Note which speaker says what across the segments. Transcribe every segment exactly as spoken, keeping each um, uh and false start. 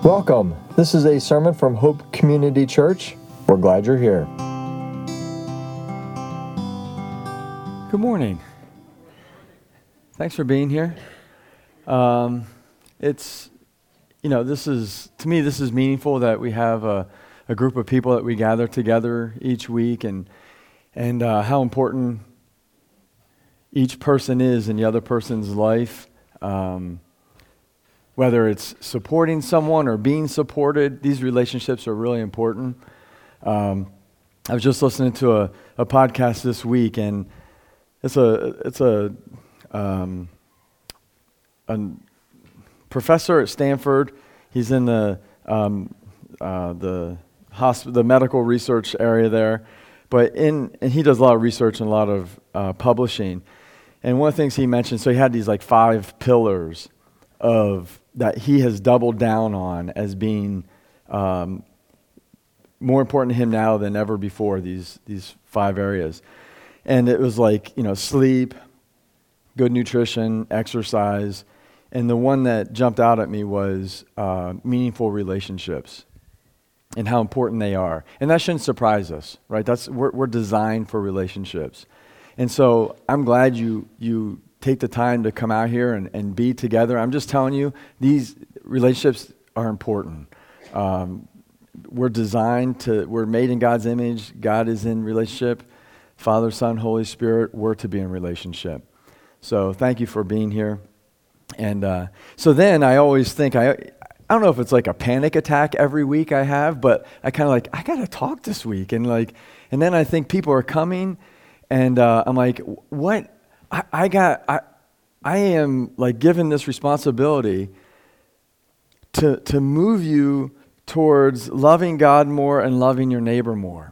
Speaker 1: Welcome. This is a sermon from Hope Community Church. We're glad you're here.
Speaker 2: Good morning. Thanks for being here. Um, it's, you know, this is, to me, this is meaningful that we have a, a group of people that we gather together each week, and and uh, how important each person is in the other person's life. Um, whether it's supporting someone or being supported, these relationships are really important. Um, I was just listening to a, a podcast this week, and it's a it's a um, a professor at Stanford. He's in the um, uh, the hospital, the medical research area there, but in and he does a lot of research and a lot of uh, publishing. And one of the things he mentioned, so he had these like five pillars of that he has doubled down on as being um, more important to him now than ever before. These these five areas, and it was like, you know, sleep, good nutrition, exercise, and the one that jumped out at me was uh, meaningful relationships and how important they are. And that shouldn't surprise us, right? That's we're, we're designed for relationships, and so I'm glad you you. take the time to come out here and, and be together. I'm just telling you, these relationships are important. Um, we're designed to, we're made in God's image. God is in relationship. Father, Son, Holy Spirit, we're to be in relationship. So thank you for being here. And uh, so then I always think, I I don't know if it's like a panic attack every week I have, but I kind of like, I got to talk this week. And like, and then I think people are coming, and uh, I'm like, what? I, I got, I, I am like given this responsibility to to move you towards loving God more and loving your neighbor more.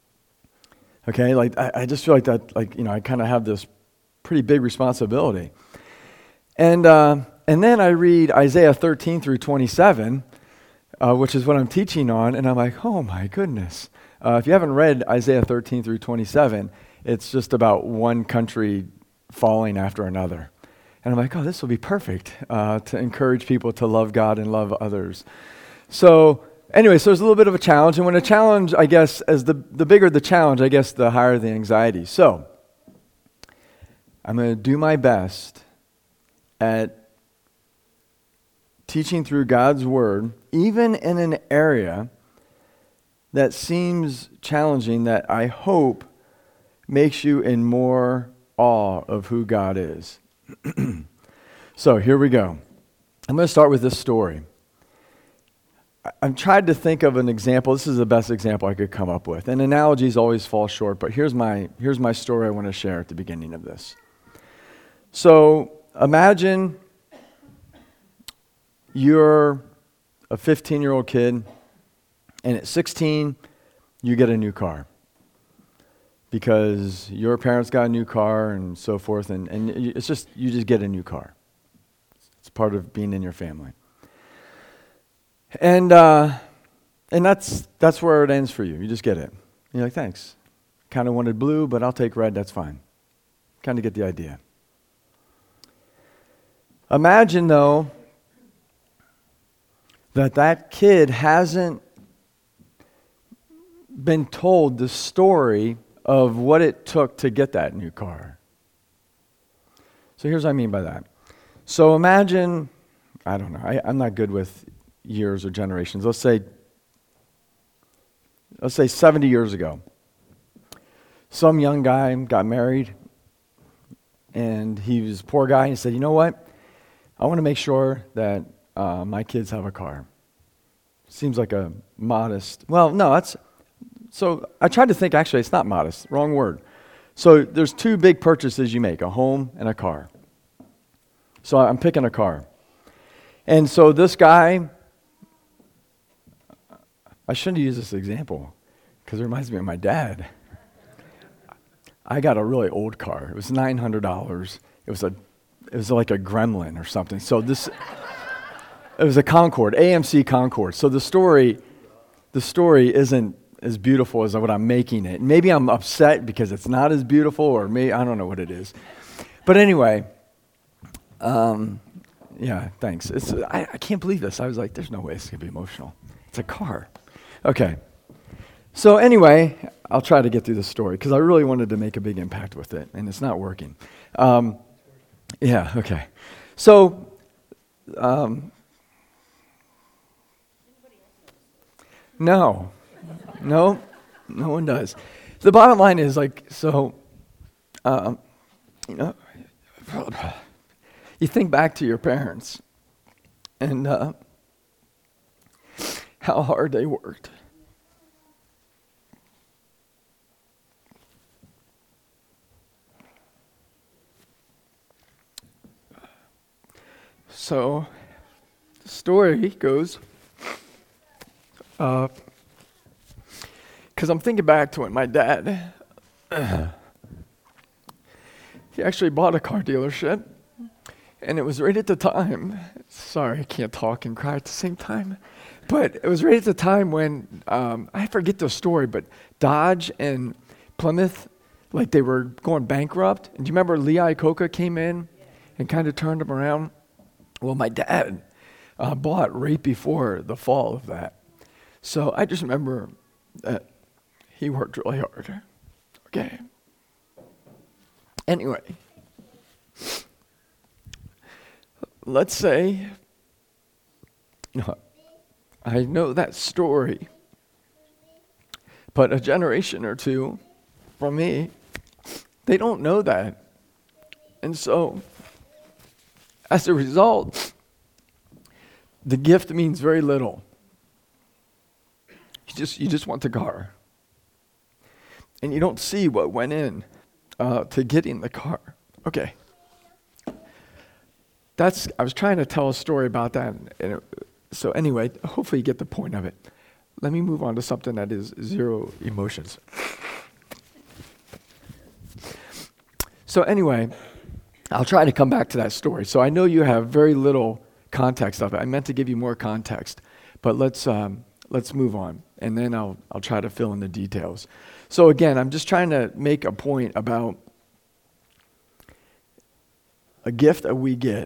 Speaker 2: Okay, like I, I just feel like that, like, you know, I kind of have this pretty big responsibility. And uh, and then I read Isaiah thirteen through twenty-seven, uh, which is what I'm teaching on, and I'm like, oh my goodness. Uh, if you haven't read Isaiah thirteen through twenty-seven, it's just about one country falling after another. And I'm like, oh, this will be perfect uh, to encourage people to love God and love others. So anyway, so there's a little bit of a challenge. And when a challenge, I guess, as the, the bigger the challenge, I guess the higher the anxiety. So I'm going to do my best at teaching through God's Word, even in an area that seems challenging, that I hope makes you in more awe of who God is. So here we go. I'm going to start with this story. I've tried to think of an example. This is the best example I could come up with. And analogies always fall short, but here's my here's my story I want to share at the beginning of this. So imagine you're a fifteen-year-old kid, and at sixteen, you get a new car, because your parents got a new car and so forth, and, and it's just, you just get a new car. It's part of being in your family. And uh, and that's that's where it ends for you. You just get it. And you're like, thanks. Kind of wanted blue, but I'll take red, that's fine. Kind of get the idea. Imagine, though, that that kid hasn't been told the story of what it took to get that new car. So here's what I mean by that. So imagine, I don't know, I, I'm not good with years or generations. Let's say, let's say seventy years ago, some young guy got married, and he was a poor guy, and he said, you know what? I want to make sure that uh, my kids have a car. Seems like a modest, well, no, that's, So I tried to think, actually, it's not modest, wrong word. So there's two big purchases you make, a home and a car. So I'm picking a car. And so this guy, I shouldn't use this example because it reminds me of my dad. I got a really old car. It was nine hundred dollars. It was a, it was like a Gremlin or something. So this, it was a Concorde, A M C Concorde. So the story, the story isn't as beautiful as what I'm making it. Maybe I'm upset because it's not as beautiful, or maybe, I don't know what it is. But anyway, um, Yeah, thanks. It's I, I can't believe this. I was like, there's no way it's going to be emotional. It's a car. Okay. So anyway, I'll try to get through the story because I really wanted to make a big impact with it, and it's not working. Um, yeah, okay. So, um, no, no, no one does. The bottom line is like, so, um, you know, you think back to your parents and uh, how hard they worked. So, the story goes, because uh, I'm thinking back to when my dad, uh, he actually bought a car dealership, and it was right at the time, sorry, I can't talk and cry at the same time, but it was right at the time when, um, I forget the story, but Dodge and Plymouth, like they were going bankrupt. And do you remember Lee Iacocca came in and kind of turned them around? Well, my dad uh, bought right before the fall of that. So I just remember that he worked really hard. Okay. Anyway, let's say, no, I know that story, but a generation or two from me, they don't know that. And so, as a result, the gift means very little. You just you just want the car. And you don't see what went in uh, to getting the car. Okay. That's I was trying to tell a story about that. And it, so anyway, hopefully you get the point of it. Let me move on to something that is zero emotions. So anyway, I'll try to come back to that story. So I know you have very little context of it. I meant to give you more context, but let's um, let's move on, and then I'll I'll try to fill in the details. So again, I'm just trying to make a point about a gift that we get.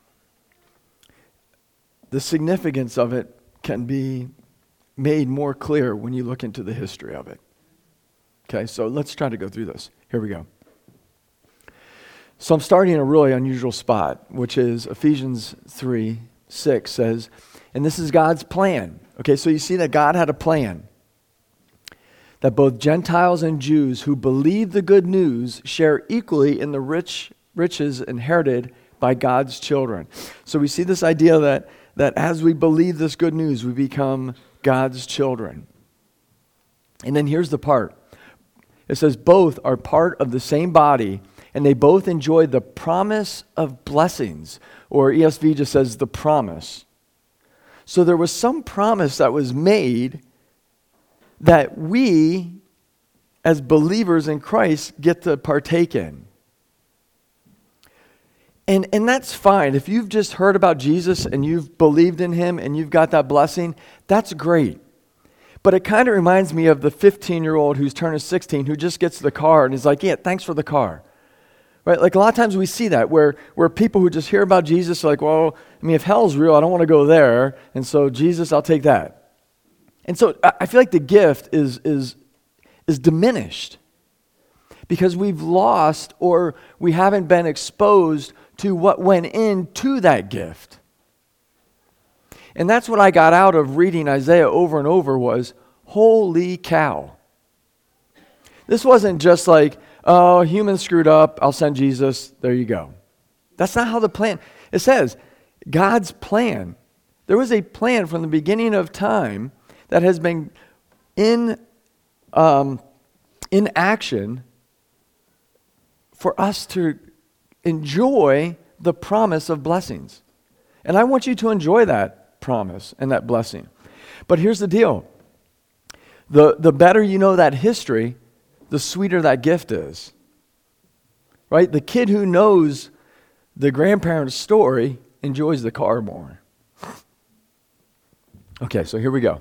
Speaker 2: The significance of it can be made more clear when you look into the history of it. Okay, so let's try to go through this. Here we go. So I'm starting in a really unusual spot, which is Ephesians three six says, and this is God's plan. Okay, so you see that God had a plan that both Gentiles and Jews who believe the good news share equally in the rich riches inherited by God's children. So we see this idea that, that as we believe this good news, we become God's children. And then here's the part. It says both are part of the same body, and they both enjoy the promise of blessings, or E S V just says the promise. So there was some promise that was made that we, as believers in Christ, get to partake in. And, and that's fine. If you've just heard about Jesus and you've believed in him and you've got that blessing, that's great. But it kind of reminds me of the fifteen-year-old who's turning sixteen who just gets the car and is like, yeah, thanks for the car. Right? Like a lot of times we see that where, where people who just hear about Jesus are like, well, I mean, if hell's real, I don't want to go there. And so Jesus, I'll take that. And so I feel like the gift is, is, is diminished because we've lost or we haven't been exposed to what went into that gift. And that's what I got out of reading Isaiah over and over was, holy cow. This wasn't just like, oh, humans screwed up, I'll send Jesus, there you go. That's not how the plan, it says, God's plan. There was a plan from the beginning of time that has been in, um, in action for us to enjoy the promise of blessings. And I want you to enjoy that promise and that blessing. But here's the deal. The, the better you know that history, the sweeter that gift is. Right? The kid who knows the grandparent's story enjoys the car more. Okay, so here we go.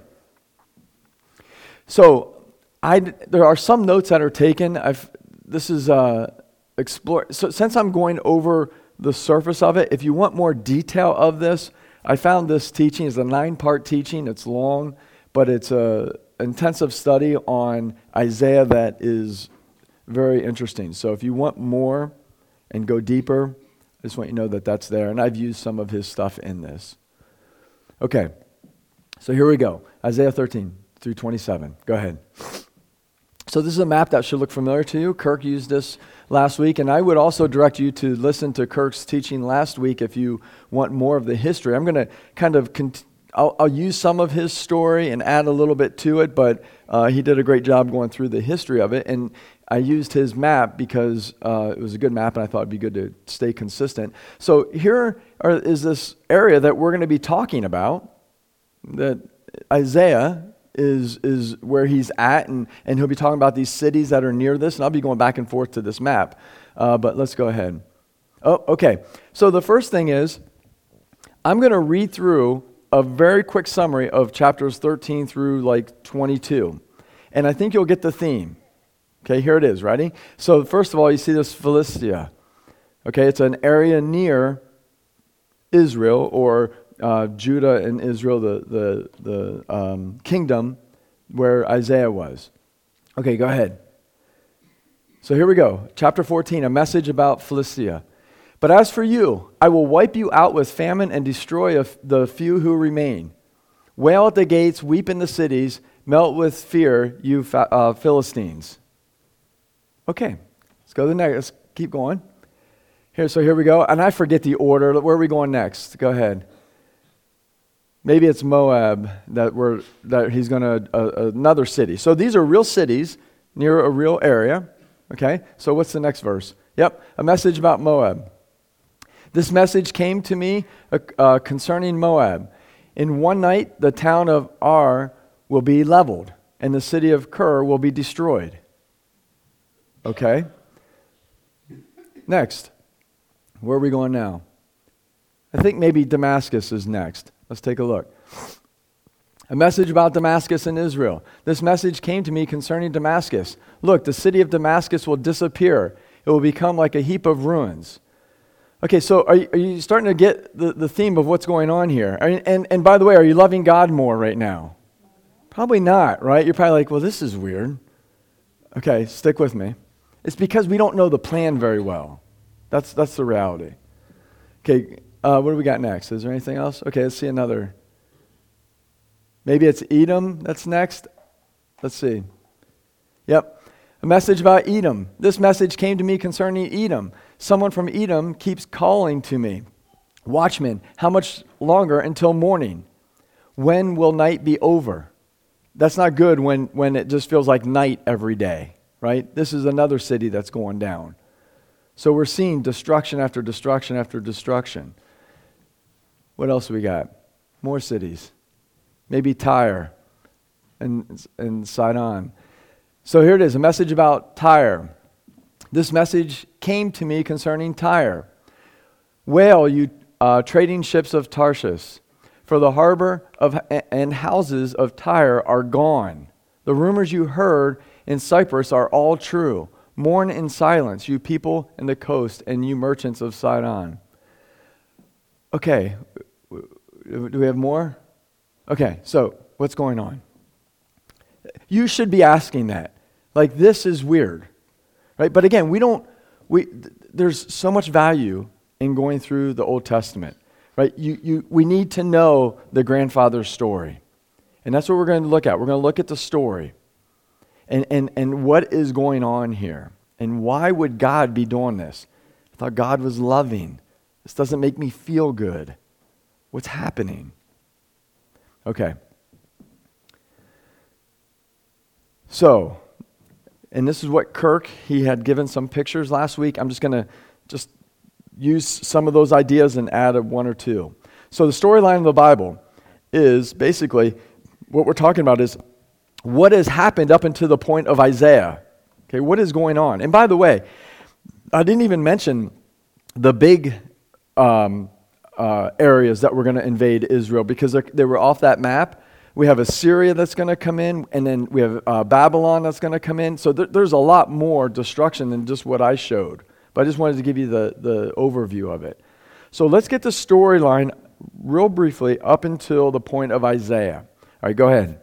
Speaker 2: So I, there are some notes that are taken. I've, this is uh, explore. So since I'm going over the surface of it. If you want more detail of this, I found this teaching is a nine-part teaching. It's long, but it's a intensive study on Isaiah that is very interesting. So if you want more and go deeper, I just want you to know that that's there. And I've used some of his stuff in this. Okay, so here we go. Isaiah thirteen through twenty-seven. Go ahead. So this is a map that should look familiar to you. Kirk used this last week, and I would also direct you to listen to Kirk's teaching last week if you want more of the history. I'm going to kind of, cont- I'll, I'll use some of his story and add a little bit to it, but uh, he did a great job going through the history of it, and I used his map because uh, it was a good map, and I thought it'd be good to stay consistent. So here are, is this area that we're going to be talking about, that Isaiah is is where he's at, and, and he'll be talking about these cities that are near this, and I'll be going back and forth to this map. Uh, but let's go ahead. Oh, okay. So the first thing is, I'm going to read through a very quick summary of chapters thirteen through like twenty-two, and I think you'll get the theme. Okay, here it is. Ready? So first of all, you see this Philistia. Okay, it's an area near Israel, or Uh, Judah and Israel, the the the um, kingdom where Isaiah was. Okay, go ahead. So here we go. Chapter fourteen, a message about Philistia. But as for you, I will wipe you out with famine and destroy a, the few who remain. Wail at the gates, weep in the cities, melt with fear, you fa- uh, Philistines. Okay, let's go to the next. Let's keep going. Here, so here we go. And I forget the order. Where are we going next? Go ahead. Maybe it's Moab that we're that he's going to uh, another city. So these are real cities near a real area. Okay. So what's the next verse? Yep, a message about Moab. This message came to me uh, uh, concerning Moab. In one night, the town of Ar will be leveled, and the city of Kir will be destroyed. Okay. Next, where are we going now? I think maybe Damascus is next. Let's take a look. A message about Damascus in Israel. This message came to me concerning Damascus. Look, the city of Damascus will disappear. It will become like a heap of ruins. Okay, so are you, are you starting to get the, the theme of what's going on here? Are you, and, and by the way, are you loving God more right now? Probably not, right? You're probably like, well, this is weird. Okay, stick with me. It's because we don't know the plan very well. That's, that's the reality. Okay, Uh, what do we got next? Is there anything else? Okay, let's see another. Maybe it's Edom that's next. Let's see. Yep. A message about Edom. This message came to me concerning Edom. Someone from Edom keeps calling to me. Watchmen, how much longer until morning? When will night be over? That's not good when, when it just feels like night every day, right? This is another city that's going down. So we're seeing destruction after destruction after destruction. What else we got? More cities. Maybe Tyre and, and Sidon. So here it is, a message about Tyre. This message came to me concerning Tyre. Wail, you uh, trading ships of Tarshish, for the harbor of and houses of Tyre are gone. The rumors you heard in Cyprus are all true. Mourn in silence, you people in the coast, and you merchants of Sidon. Okay, do we have more? Okay, so what's going on? You should be asking that. Like, this is weird, right? But again, we don't, we, there's so much value in going through the Old Testament, right? You, you, we need to know the grandfather's story. And that's what we're going to look at. We're going to look at the story and, and, and what is going on here. And why would God be doing this? I thought God was loving. This doesn't make me feel good. What's happening? Okay. So, and this is what Kirk, he had given some pictures last week. I'm just going to just use some of those ideas and add a one or two. So the storyline of the Bible is basically, what we're talking about is what has happened up until the point of Isaiah. Okay, what is going on? And by the way, I didn't even mention the big um, uh, areas that were going to invade Israel because they were off that map. We have Assyria that's going to come in, and then we have uh, Babylon that's going to come in. So th- there's a lot more destruction than just what I showed. But I just wanted to give you the, the overview of it. So let's get the storyline real briefly up until the point of Isaiah. All right, go ahead.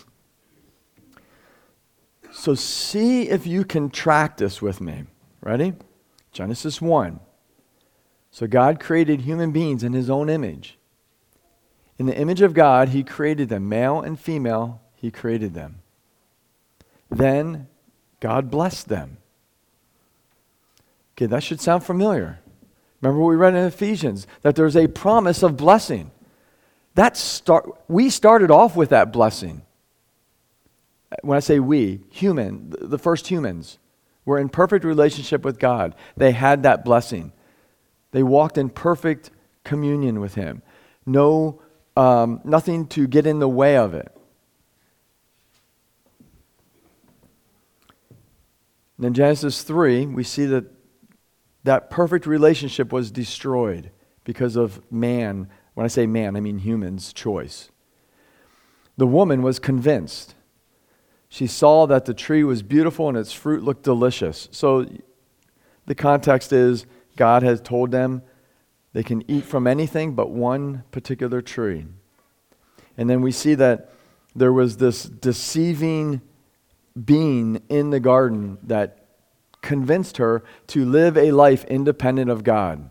Speaker 2: So see if you can track this with me. Ready? Genesis one. So God created human beings in his own image. In the image of God, he created them. Male and female, he created them. Then God blessed them. Okay, that should sound familiar. Remember what we read in Ephesians, that there's a promise of blessing. That start, we started off with that blessing. When I say we, human, the first humans were in perfect relationship with God. They had that blessing. They walked in perfect communion with him. No, um, nothing to get in the way of it. And in Genesis three, we see that that perfect relationship was destroyed because of man. When I say man, I mean humans' choice. The woman was convinced. She saw that the tree was beautiful and its fruit looked delicious. So the context is God has told them they can eat from anything but one particular tree. And then we see that there was this deceiving being in the garden that convinced her to live a life independent of God.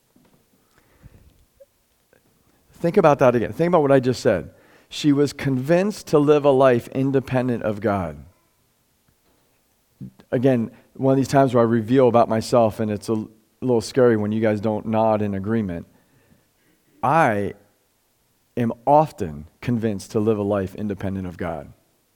Speaker 2: Think about that again. Think about what I just said. She was convinced to live a life independent of God. Again, one of these times where I reveal about myself, and it's a little scary when you guys don't nod in agreement. I am often convinced to live a life independent of God.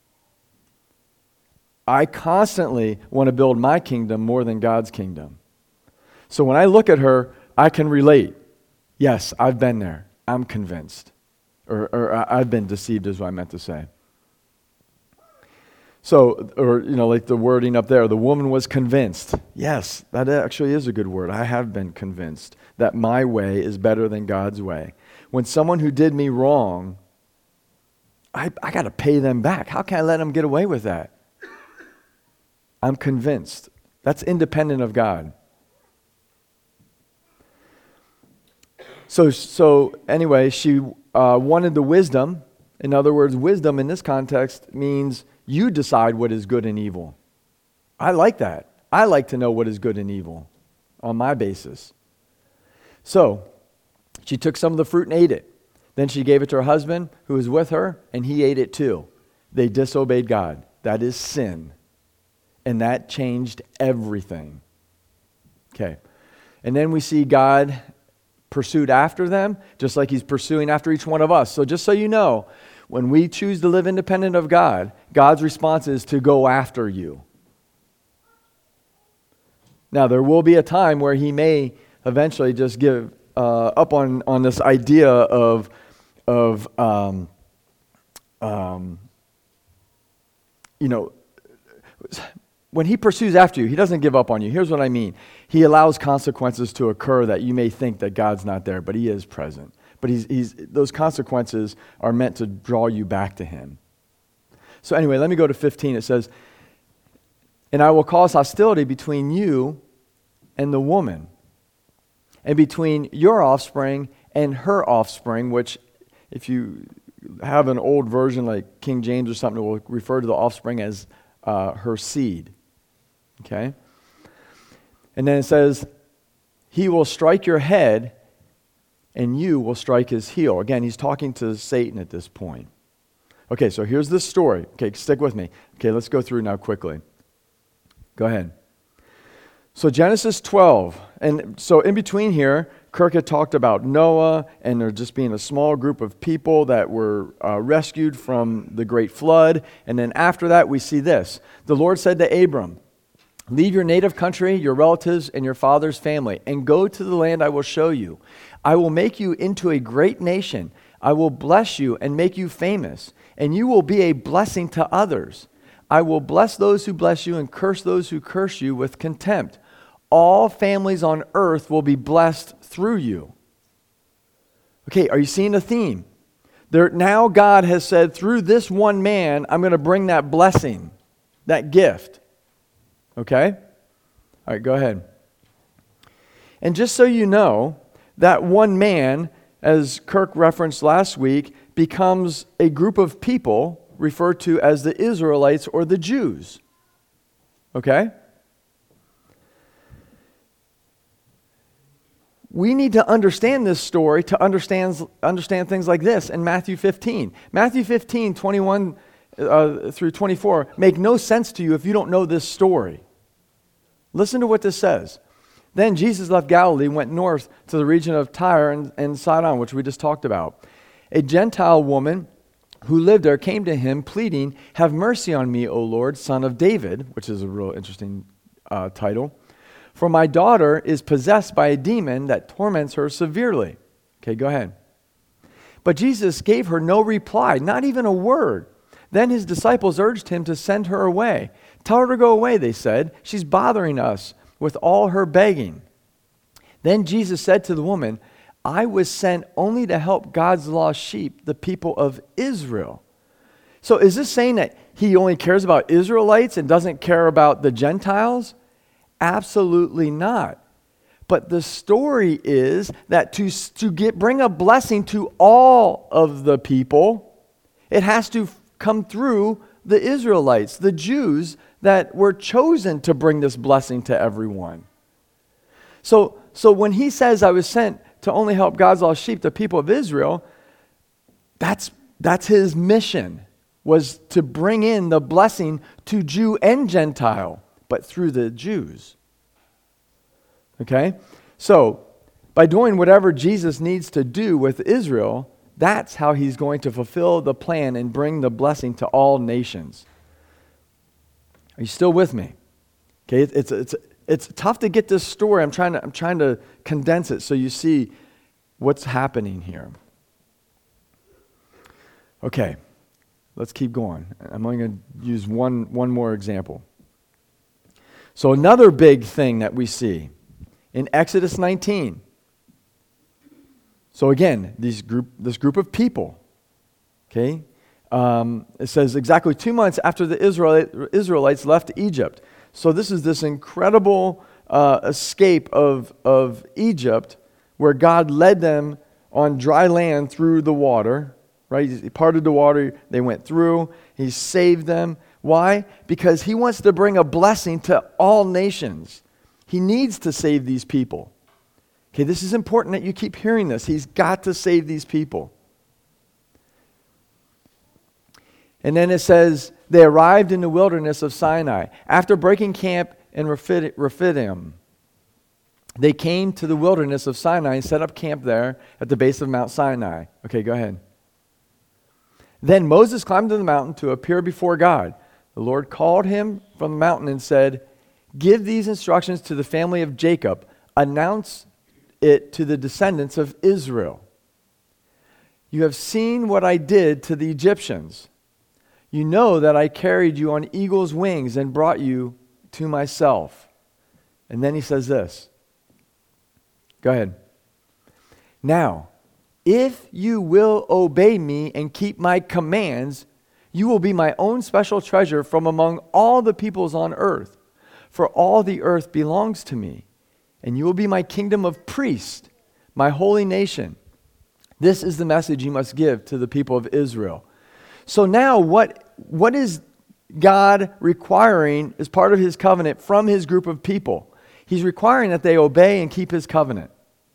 Speaker 2: I constantly want to build my kingdom more than God's kingdom. So when I look at her, I can relate. Yes, I've been there. I'm convinced. Or, or I've been deceived is what I meant to say. So, or, you know, like the wording up there, the woman was convinced. Yes, that actually is a good word. I have been convinced that my way is better than God's way. When someone who did me wrong, I, I got to pay them back. How can I let them get away with that? I'm convinced. That's independent of God. So, so anyway, she uh, wanted the wisdom. In other words, wisdom in this context means you decide what is good and evil. I like that. I like to know what is good and evil on my basis. So, she took some of the fruit and ate it. Then she gave it to her husband who was with her, and he ate it too. They disobeyed God. That is sin. And that changed everything. Okay. And then we see God pursued after them, just like he's pursuing after each one of us. So just so you know, when we choose to live independent of God, God's response is to go after you. Now, there will be a time where he may eventually just give uh, up on, on this idea of, of um, um, you know, when he pursues after you, he doesn't give up on you. Here's what I mean. He allows consequences to occur that you may think that God's not there, but he is present. But he's, he's, those consequences are meant to draw you back to him. So anyway, let me go to fifteen. It says, "And I will cause hostility between you and the woman, and between your offspring and her offspring," which if you have an old version like King James or something, it will refer to the offspring as uh, her seed. Okay? And then it says, "He will strike your head, and you will strike his heel." Again, he's talking to Satan at this point. Okay, so here's this story. Okay, stick with me. Okay, let's go through now quickly. Go ahead. So Genesis twelve, and so in between here, Kirk had talked about Noah, and there just being a small group of people that were uh, rescued from the great flood. And then after that, we see this. The Lord said to Abram, "Leave your native country, your relatives, and your father's family, and go to the land I will show you. I will make you into a great nation. I will bless you and make you famous, and you will be a blessing to others. I will bless those who bless you and curse those who curse you with contempt. All families on earth will be blessed through you." Okay, are you seeing a theme? There, now God has said, through this one man, I'm going to bring that blessing, that gift. Okay? All right, go ahead. And just so you know, that one man, as Kirk referenced last week, becomes a group of people referred to as the Israelites or the Jews. Okay? We need to understand this story to understand, understand things like this in Matthew fifteen. Matthew fifteen, twenty-one uh, through twenty-four make no sense to you if you don't know this story. Listen to what this says. Then Jesus left Galilee, went north to the region of Tyre and, and Sidon, which we just talked about. A Gentile woman who lived there came to him, pleading, "Have mercy on me, O Lord, son of David," which is a real interesting uh, title. "For my daughter is possessed by a demon that torments her severely." Okay, go ahead. But Jesus gave her no reply, not even a word. Then his disciples urged him to send her away. "Tell her to go away," they said. "She's bothering us with all her begging." Then Jesus said to the woman, "I was sent only to help God's lost sheep, the people of Israel." So is this saying that he only cares about Israelites and doesn't care about the Gentiles? Absolutely not. But the story is that to, to get, bring a blessing to all of the people, it has to come through the Israelites, the Jews that were chosen to bring this blessing to everyone. So, so when he says, "I was sent to only help God's lost sheep, the people of Israel," that's, that's his mission, was to bring in the blessing to Jew and Gentile, but through the Jews. Okay? So, by doing whatever Jesus needs to do with Israel, that's how he's going to fulfill the plan and bring the blessing to all nations. Are you still with me? Okay, it's it's it's tough to get this story. I'm trying to I'm trying to condense it so you see what's happening here. Okay, let's keep going. I'm only going to use one one more example. So another big thing that we see in Exodus nineteen. So again, these group this group of people, okay. Um, it says exactly two months after the Israelite, Israelites left Egypt. So this is this incredible uh, escape of, of Egypt where God led them on dry land through the water, right? He parted the water, they went through, he saved them. Why? Because he wants to bring a blessing to all nations. He needs to save these people. Okay, this is important that you keep hearing this. He's got to save these people. And then it says, they arrived in the wilderness of Sinai. After breaking camp in Rephidim, they came to the wilderness of Sinai and set up camp there at the base of Mount Sinai. Okay, go ahead. Then Moses climbed to the mountain to appear before God. The Lord called him from the mountain and said, "Give these instructions to the family of Jacob. Announce it to the descendants of Israel. You have seen what I did to the Egyptians. You know that I carried you on eagle's wings and brought you to myself." And then he says this. Go ahead. "Now, if you will obey me and keep my commands, you will be my own special treasure from among all the peoples on earth. For all the earth belongs to me, and you will be my kingdom of priests, my holy nation. This is the message you must give to the people of Israel." So now what, what is God requiring as part of his covenant from his group of people? He's requiring that they obey and keep his covenant.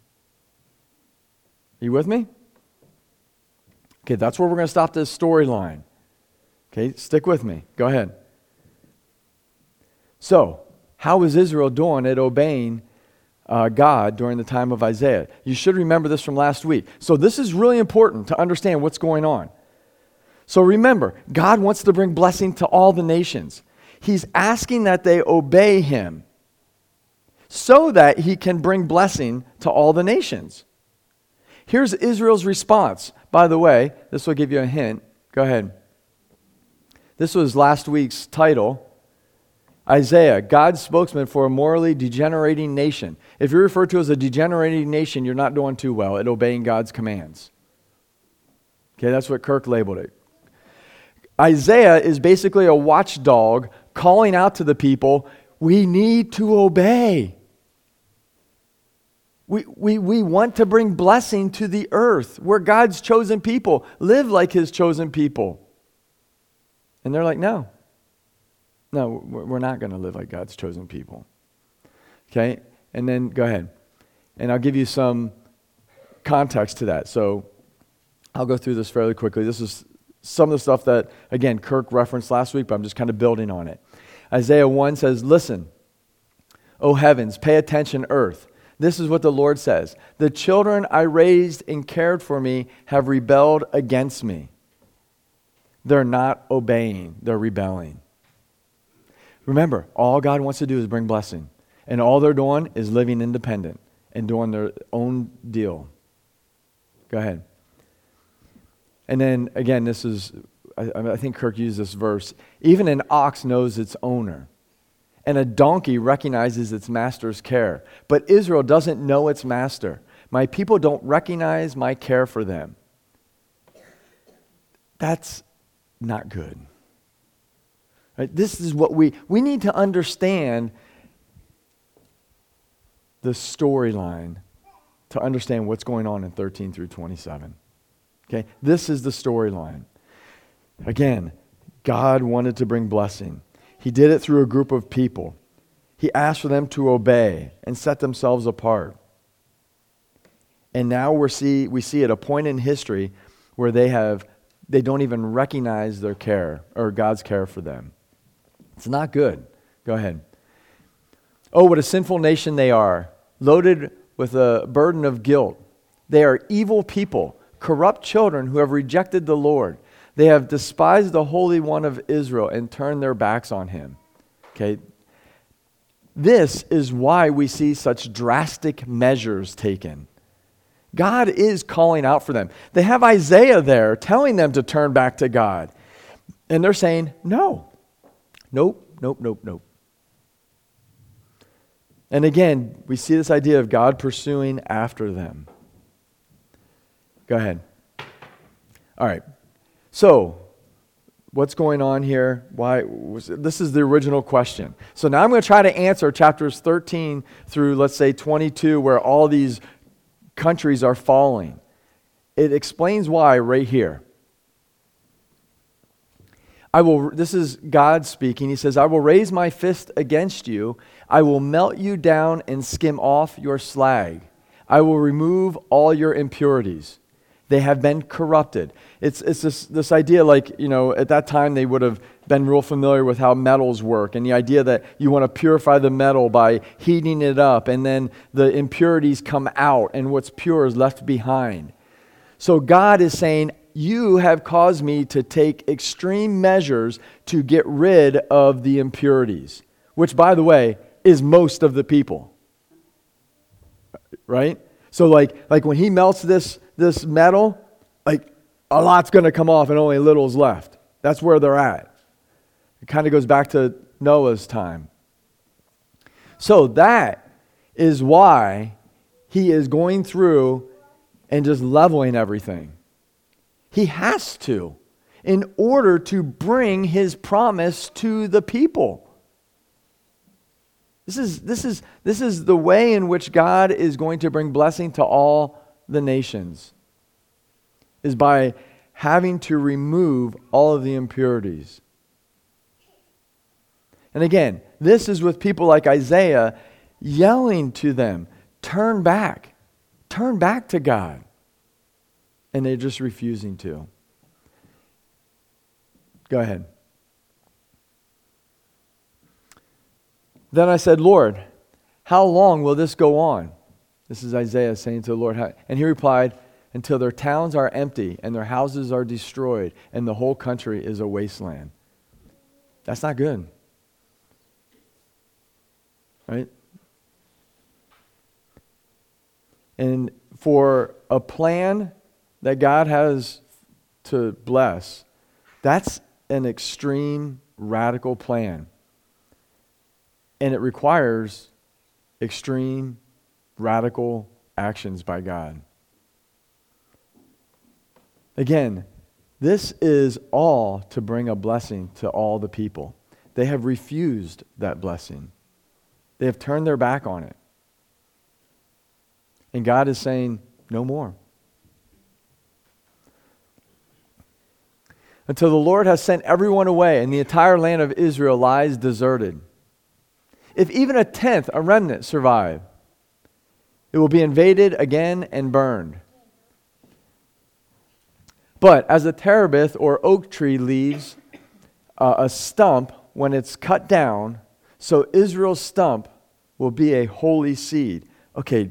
Speaker 2: Are you with me? Okay, that's where we're going to stop this storyline. Okay, stick with me. Go ahead. So, how was Israel doing at obeying uh, God during the time of Isaiah? You should remember this from last week. So this is really important to understand what's going on. So remember, God wants to bring blessing to all the nations. He's asking that they obey him so that he can bring blessing to all the nations. Here's Israel's response. By the way, this will give you a hint. Go ahead. This was last week's title. Isaiah, God's spokesman for a morally degenerating nation. If you're referred to as a degenerating nation, you're not doing too well at obeying God's commands. Okay, that's what Kirk labeled it. Isaiah is basically a watchdog calling out to the people, we need to obey. We, we, we want to bring blessing to the earth. We're God's chosen people. Live like his chosen people. And they're like, no. No, we're not going to live like God's chosen people. Okay? And then go ahead. And I'll give you some context to that. So I'll go through this fairly quickly. This is some of the stuff that, again, Kirk referenced last week, but I'm just kind of building on it. Isaiah one says, listen, O heavens, pay attention, earth. This is what the Lord says. The children I raised and cared for me have rebelled against me. They're not obeying. They're rebelling. Remember, all God wants to do is bring blessing. And all they're doing is living independent and doing their own deal. Go ahead. And then, again, this is, I, I think Kirk used this verse. Even an ox knows its owner, and a donkey recognizes its master's care. But Israel doesn't know its master. My people don't recognize my care for them. That's not good. Right? This is what we, we need to understand the storyline to understand what's going on in thirteen through twenty-seven. Okay? This is the storyline. Again, God wanted to bring blessing. He did it through a group of people. He asked for them to obey and set themselves apart. And now we see we see at a point in history where they have they don't even recognize their care or God's care for them. It's not good. Go ahead. Oh, what a sinful nation they are, loaded with a burden of guilt. They are evil people, corrupt children who have rejected the Lord. They have despised the Holy One of Israel and turned their backs on him. Okay? This is why we see such drastic measures taken. God is calling out for them. They have Isaiah there telling them to turn back to God. And they're saying, no. Nope, nope, nope, nope. And again, we see this idea of God pursuing after them. Go ahead. All right. So, what's going on here? Why? This is the original question. So now I'm going to try to answer chapters thirteen through, let's say, twenty-two, where all these countries are falling. It explains why right here. I will. This is God speaking. He says, I will raise my fist against you. I will melt you down and skim off your slag. I will remove all your impurities. They have been corrupted. It's it's this, this idea like, you know, at that time they would have been real familiar with how metals work and the idea that you want to purify the metal by heating it up and then the impurities come out and what's pure is left behind. So God is saying, you have caused me to take extreme measures to get rid of the impurities, which, by the way, is most of the people. Right? So like, like when he melts this, this metal, like a lot's going to come off and only a little's left. That's where they're at. It kind of goes back to Noah's time. So that is why he is going through and just leveling everything. He has to, in order to bring his promise to the people. This is, this is, this is the way in which God is going to bring blessing to all the nations, is by having to remove all of the impurities. And again, this is with people like Isaiah yelling to them, turn back, turn back to God. And they're just refusing to. Go ahead. Then I said, Lord, how long will this go on? This is Isaiah saying to the Lord. And he replied, until their towns are empty and their houses are destroyed and the whole country is a wasteland. That's not good. Right? And for a plan that God has to bless, that's an extreme, radical plan. And it requires extreme, radical actions by God. Again, this is all to bring a blessing to all the people. They have refused that blessing. They have turned their back on it. And God is saying, no more. Until the Lord has sent everyone away and the entire land of Israel lies deserted. If even a tenth, a remnant, survive, it will be invaded again and burned. But as a terebinth or oak tree leaves uh, a stump when it's cut down, so Israel's stump will be a holy seed. Okay.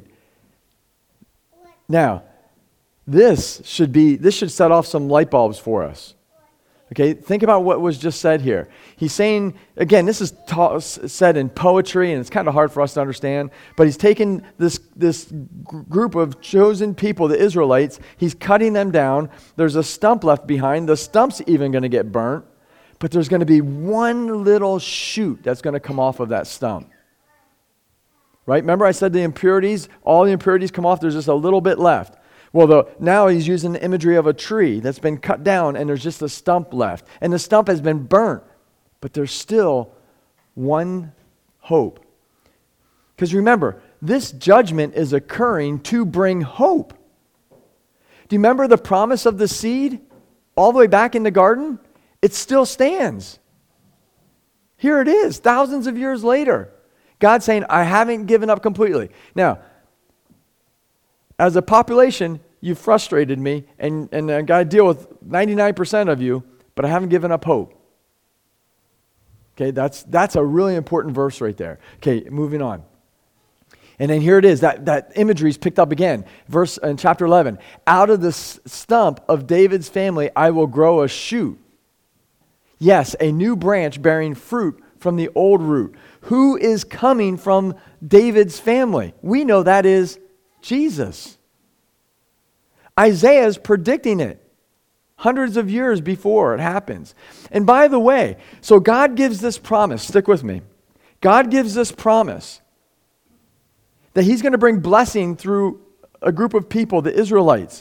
Speaker 2: Now, this should be this should set off some light bulbs for us. Okay, think about what was just said here. He's saying, again, this is ta- said in poetry, and it's kind of hard for us to understand, but he's taken this, this gr- group of chosen people, the Israelites, he's cutting them down. There's a stump left behind. The stump's even going to get burnt, but there's going to be one little shoot that's going to come off of that stump. Right? Remember I said the impurities, all the impurities come off, there's just a little bit left. Well, the, now he's using the imagery of a tree that's been cut down and there's just a stump left. And the stump has been burnt, but there's still one hope. Because remember, this judgment is occurring to bring hope. Do you remember the promise of the seed all the way back in the garden? It still stands. Here it is, thousands of years later. God's saying, I haven't given up completely. Now, as a population, you've frustrated me, and, and I got to deal with ninety-nine percent of you, but I haven't given up hope. Okay, that's that's a really important verse right there. Okay, moving on. And then here it is, that, that imagery is picked up again. Verse in chapter eleven. Out of the s- stump of David's family, I will grow a shoot. Yes, a new branch bearing fruit from the old root. Who is coming from David's family? We know that is Jesus. Isaiah is predicting it hundreds of years before it happens. And by the way, so God gives this promise. Stick with me. God gives this promise that he's going to bring blessing through a group of people, the Israelites.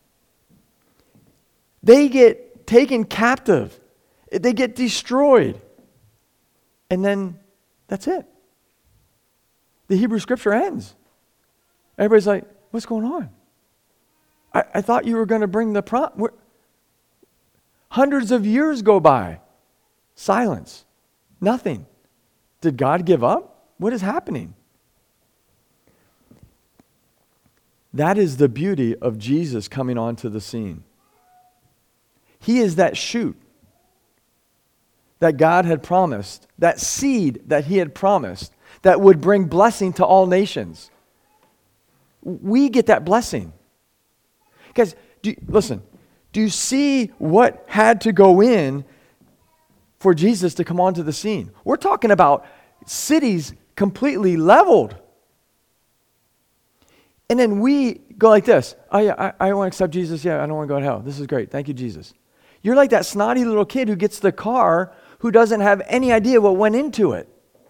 Speaker 2: They get taken captive. They get destroyed. And then that's it. The Hebrew scripture ends. Everybody's like, what's going on? I, I thought you were going to bring the prom. Hundreds of years go by. Silence. Nothing. Did God give up? What is happening? That is the beauty of Jesus coming onto the scene. He is that shoot that God had promised, that seed that he had promised that would bring blessing to all nations. We get that blessing. Guys, do you, listen, do you see what had to go in for Jesus to come onto the scene? We're talking about cities completely leveled. And then we go like this. Oh yeah, I, I want to accept Jesus. Yeah, I don't want to go to hell. This is great. Thank you, Jesus. You're like that snotty little kid who gets the car who doesn't have any idea what went into it.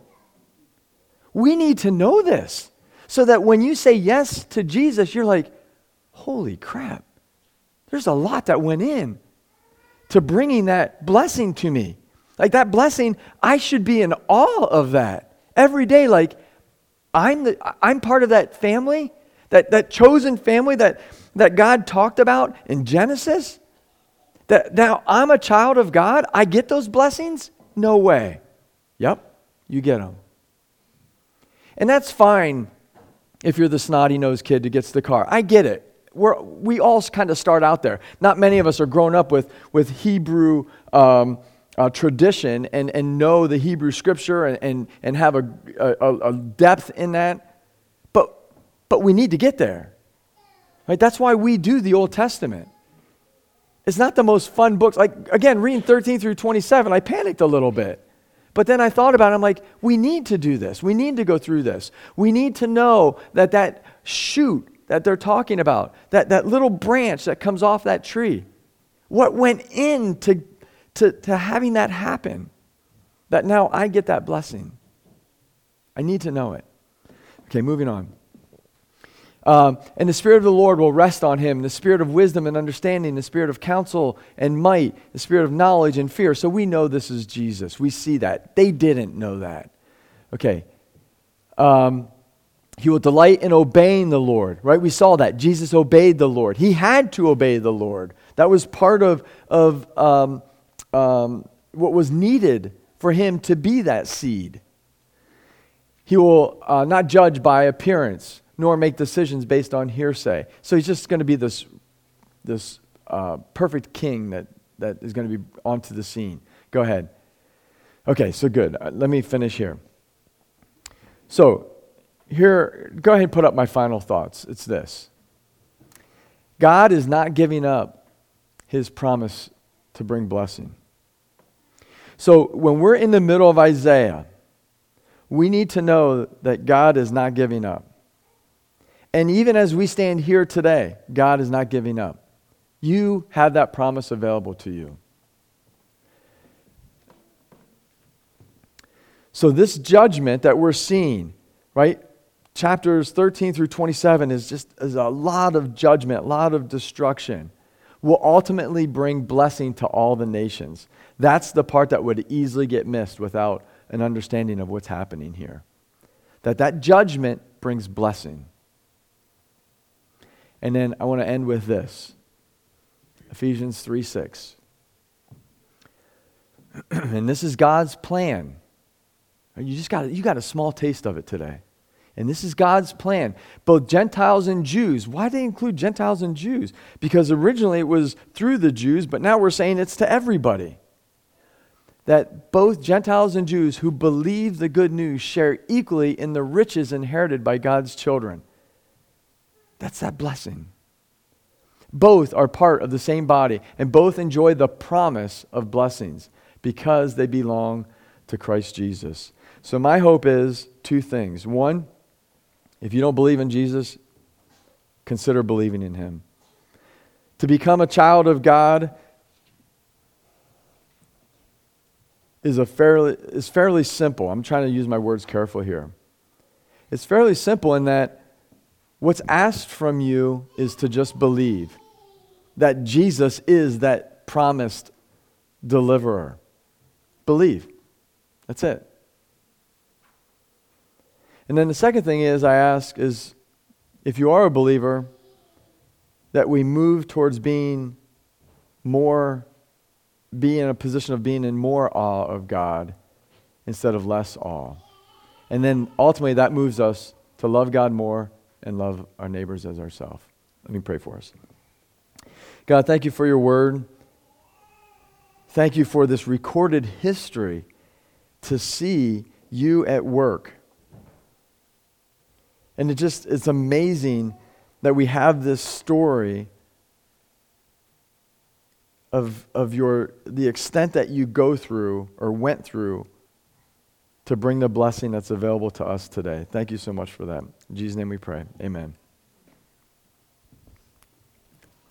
Speaker 2: We need to know this so that when you say yes to Jesus, you're like, holy crap, there's a lot that went in to bringing that blessing to me. Like that blessing, I should be in awe of that every day. Like I'm the, I'm part of that family, that, that chosen family that, that God talked about in Genesis. That now I'm a child of God. I get those blessings? No way. Yep, you get them. And that's fine if you're the snotty-nosed kid who gets the car. I get it. We're, we all kind of start out there. Not many of us are grown up with, with Hebrew um, uh, tradition and, and know the Hebrew scripture and, and, and have a, a, a depth in that. But, but we need to get there. Right? That's why we do the Old Testament. It's not the most fun books. Like, again, reading thirteen through twenty-seven, I panicked a little bit. But then I thought about it, I'm like, we need to do this. We need to go through this. We need to know that that shoot that they're talking about, that, that little branch that comes off that tree, what went into to, to having that happen, that now I get that blessing. I need to know it. Okay, moving on. Um, and the Spirit of the Lord will rest on him, the Spirit of wisdom and understanding, the Spirit of counsel and might, the Spirit of knowledge and fear. So we know this is Jesus. We see that. They didn't know that. Okay. Um, He will delight in obeying the Lord, right? We saw that. Jesus obeyed the Lord. He had to obey the Lord. That was part of, of um, um, what was needed for him to be that seed. He will uh, not judge by appearance, nor make decisions based on hearsay. So he's just going to be this, this uh, perfect king that, that is going to be onto the scene. Go ahead. Okay, so good. Uh, let me finish here. So, here, go ahead and put up my final thoughts. It's this. God is not giving up his promise to bring blessing. So when we're in the middle of Isaiah, we need to know that God is not giving up. And even as we stand here today, God is not giving up. You have that promise available to you. So this judgment that we're seeing, right? Chapters thirteen through twenty-seven is just is a lot of judgment, a lot of destruction, will ultimately bring blessing to all the nations. That's the part that would easily get missed without an understanding of what's happening here. That that judgment brings blessing. And then I want to end with this. Ephesians three six. And this is God's plan. You just got you got a small taste of it today. And this is God's plan. Both Gentiles and Jews. Why do they include Gentiles and Jews? Because originally it was through the Jews, but now we're saying it's to everybody. That both Gentiles and Jews who believe the good news share equally in the riches inherited by God's children. That's that blessing. Both are part of the same body, and both enjoy the promise of blessings because they belong to Christ Jesus. So my hope is two things. One, if you don't believe in Jesus, consider believing in him. To become a child of God is a fairly is fairly simple. I'm trying to use my words carefully here. It's fairly simple in that what's asked from you is to just believe that Jesus is that promised deliverer. Believe. That's it. And then the second thing is, I ask, is if you are a believer, that we move towards being more, be in a position of being in more awe of God instead of less awe. And then ultimately that moves us to love God more and love our neighbors as ourselves. Let me pray for us. God, thank you for your word. Thank you for this recorded history to see you at work. And it just, it's amazing that we have this story of, of your, the extent that you go through or went through to bring the blessing that's available to us today. Thank you so much for that. In Jesus' name we pray. Amen.